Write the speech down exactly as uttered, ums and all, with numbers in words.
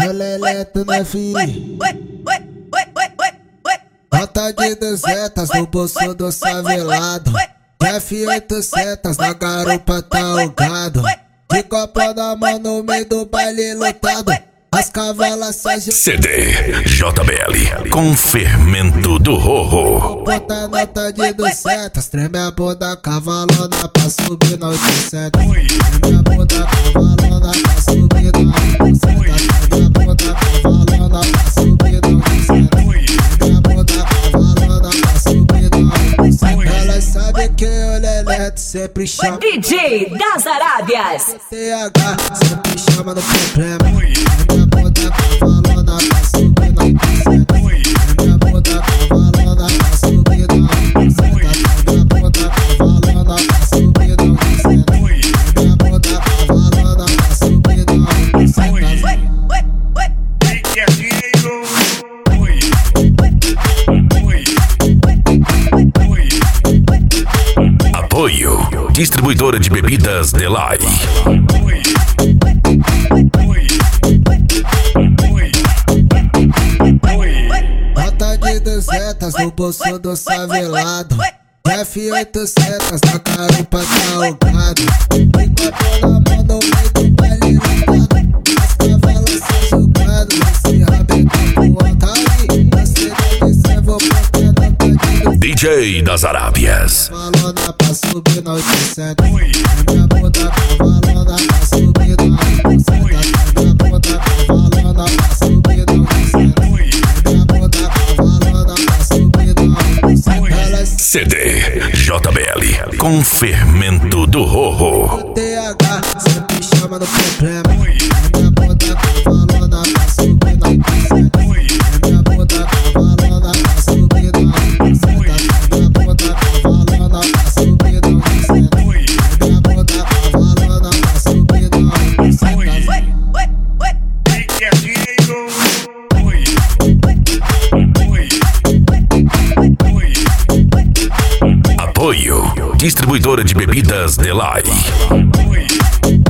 É o Leleto, né, filho? Nota de duzentas no bolso do savelado. F oitocentos na garupa tá alugado. De copa na mão no meio do baile lotado. As cavalas só C D J B L com fermento do Rorro. Bota nota de duzentos, treme a bunda cavalona pra subir na oitocentos. Treme a bunda cavalona pra subir na oitocentos. Treme a bunda cavalona pra subir na oitocentos. Treme a bunda cavalona pra subir na oitocentos. Ela sabe que o Leleto sempre chama. D J das Arábias. T H sempre chama no problema. Treme a bunda cavalona pra subir na oitocentos. Treme a bunda cavalona pra subir na oitocentos. Treme a bunda cavalona pra subir na oitocentos. Treme a bunda cavalona pra subir na oitocentos. Apoio Distribuidora de Bebidas Delay. Nota de duzentas no bolso do savelado. F oitocentos na garupa tá alugado. De copa na mão no meio do baile lotado. As cavalas são julgado. Esse rabetão pro altaí. Você deve ser, vou botar nota de duzentas. D J das Arábias. Cavalona pra subir na oitocentos. Treme a bunda cavalona pra subir na oitocentos. Treme a bunda cavalona pra subir na oitocentos. Treme a bunda cavalona pra subir na oitocentos. C D J B L com fermento do Rorro. T H sempre chama no problema. Treme a bunda cavalona pra subir na oitocentos. Treme a bunda cavalona pra subir na oitocentos. Treme a bunda cavalona pra subir na oitocentos. Treme a bunda cavalona pra subir na oitocentos. Apoio Distribuidora de Bebidas Delay.